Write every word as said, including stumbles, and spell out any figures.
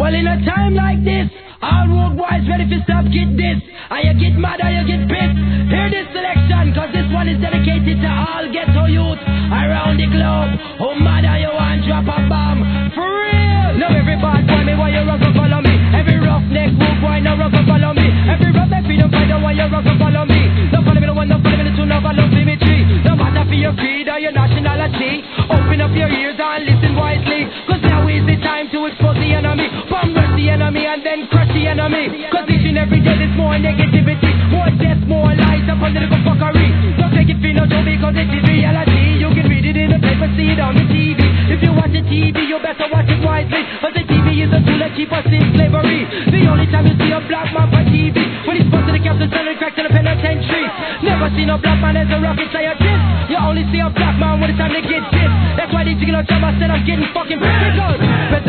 Well, in a time like this, all road boys ready for stop, get this. And you get mad or you get pissed. Hear this selection, cause this one is dedicated to all ghetto youth around the globe. Oh, mad or you want drop a bomb. For real. Now every bad boy, me why you rock and follow me. Every roughneck road boy, no rock and follow me. Every roughneck freedom fighter, why you rock and follow me. No follow me, no one, no follow me, the two, no follow me, me tree. No matter for your creed or your nationality. Open up your ears and listen wisely. Cause now is the time to expose the enemy. Bomb rush the enemy and then crush the enemy. Cause each and every day there's more negativity. More death, more lies and political fuckery. Don't take it for no joke because it is reality. You can read it in the paper, see it on the T V. If you watch the T V, you better watch it wisely. Cause the T V is a tool that keep us in slavery. The only time you see a black man on T V when he's supposed to the captain selling crack to the penitentiary. Never seen a black man as a rocket scientist. You only see a black man when it's time to get this. That's why these chicken on time I said I'm getting fucking pissed.